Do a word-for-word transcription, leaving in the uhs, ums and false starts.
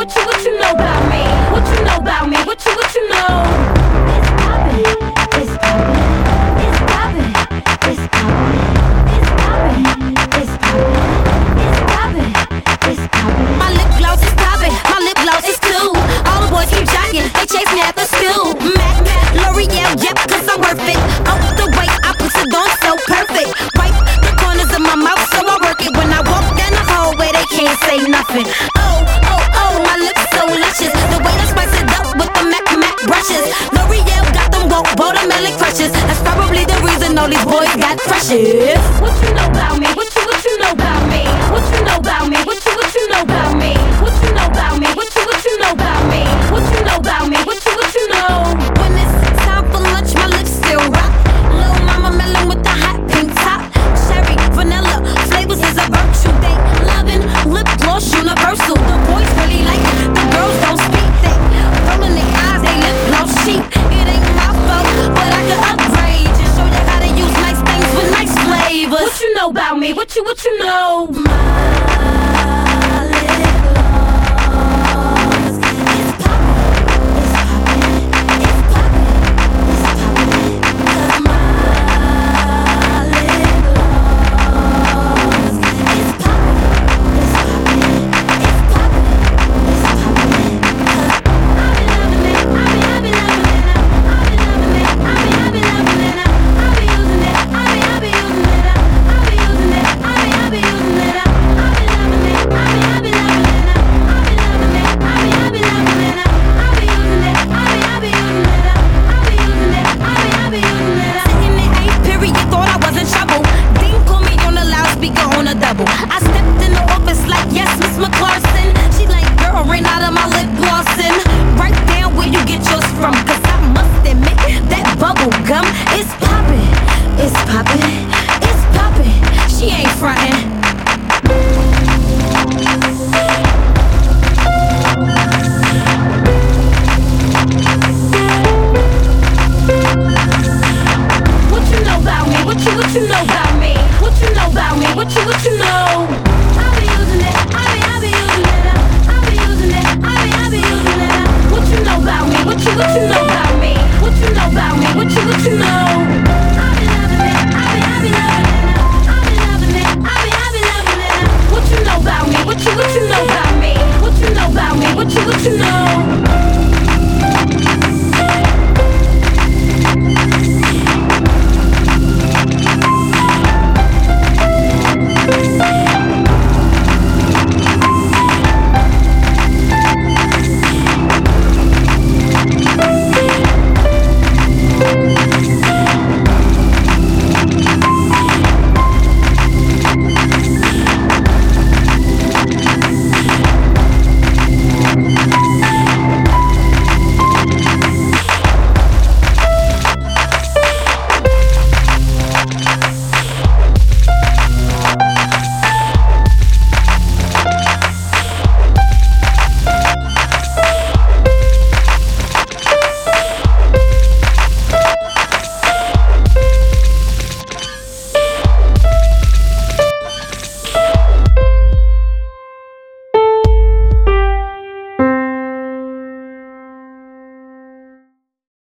What you, what you know about me? What you know about me? What you, what you know? It's poppin', it's poppin', it's poppin', it's poppin', it's poppin', it's poppin', it's poppin', it's poppin'. My lip gloss is poppin', my lip gloss is cool. All the boys keep jockin', they chase me after school. Mac, Mac, L'Oreal, yep, cause I'm worth it. Oh, the way I put it on so perfect. Wipe the corners of my mouth so I work it. When I walk down the hallway, they can't say nothing. Oh, oh, oh, my lips so luscious. The way I spice it up with the Mac, Mac brushes. L'Oreal got them woke watermelon crushes. That's probably the reason all these boys got crushes. What you know about me? What you, what you know about me? What you know about me? What you, what you know about me? What you know about me? What you, what you know about me? What you know about me? What you, what you know? When it's time for lunch, my lips still rock. Lil' mama melon with the hot pink top. Cherry, vanilla, flavors is a virtue. They loving lip gloss universal. The boys really like it, the girls don't speak. They rolling their eyes, they lip gloss cheap. It ain't my fault, but I can upgrade. Just show you how to use nice things with nice flavors. What you know about me? What you, what you know? My